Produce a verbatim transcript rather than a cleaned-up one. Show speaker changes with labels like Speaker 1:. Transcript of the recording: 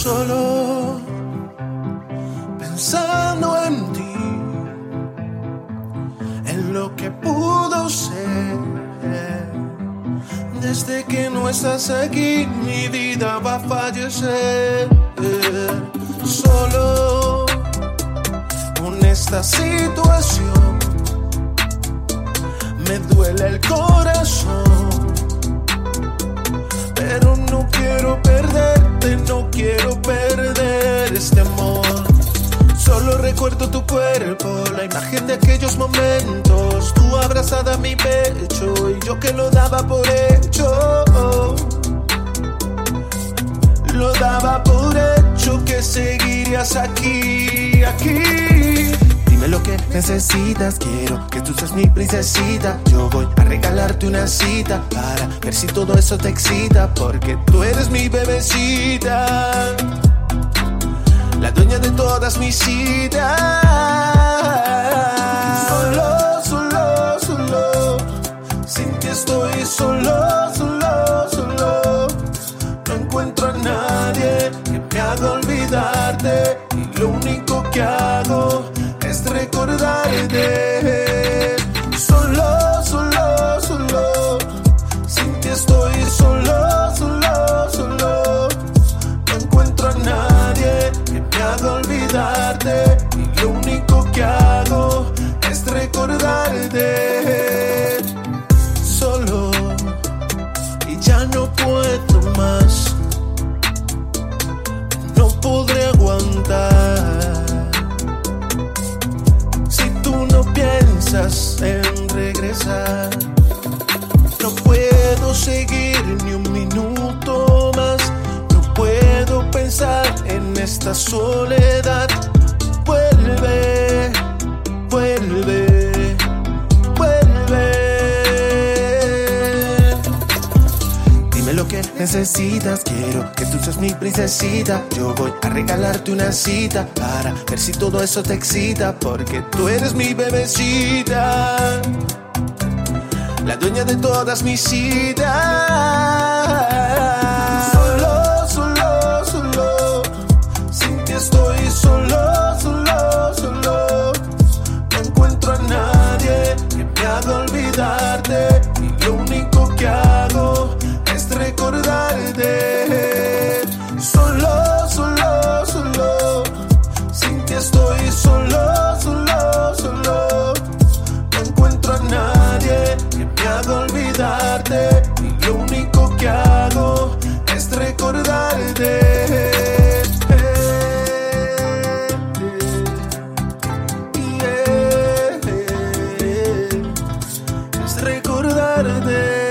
Speaker 1: solo pensando en ti, en lo que pudo ser. Desde que no estás aquí, mi vida va a fallecer. Solo con esta situación me duele el corazón, pero no quiero perderte, no quiero perder este amor. Solo recuerdo tu cuerpo, la imagen de aquellos momentos, tú abrazada a mi pecho y yo que lo daba por hecho. Lo daba por hecho que seguirías aquí, aquí. Dime lo que necesitas, quiero que tú seas mi princesita. Yo voy a regalarte una cita para ver si todo eso te excita, porque tú eres mi bebecita, la dueña de todas mis citas. Solo, solo, solo, sin ti estoy solo, solo, solo. No encuentro a nadie que me haga olvidarte, y lo único que hago es recordarte. Solo, solo, solo, sin ti estoy solo, solo, solo. No encuentro a nadie que me haga olvidarte, y lo único que hago es recordarte. Solo, y ya no puedo más, no podré aguantar. Si tú no piensas en regresar, no puedo seguir ni un minuto más. No puedo pensar en esta soledad. Vuelve, vuelve, vuelve. Dime lo que necesitas, quiero que tú seas mi princesita. Yo voy a regalarte una cita para ver si todo eso te excita, porque tú eres mi bebecita, la dueña de todas mis citas. Solo, solo, solo, sin ti estoy solo, solo, solo. No encuentro a nadie que me haga olvidarte, y lo único que hago es recordarte. Solo, solo, solo, sin ti estoy solo, solo, solo. No encuentro a nadie que me haga olvidarte, y lo único que hago es recordarte. Yeah, es recordarte.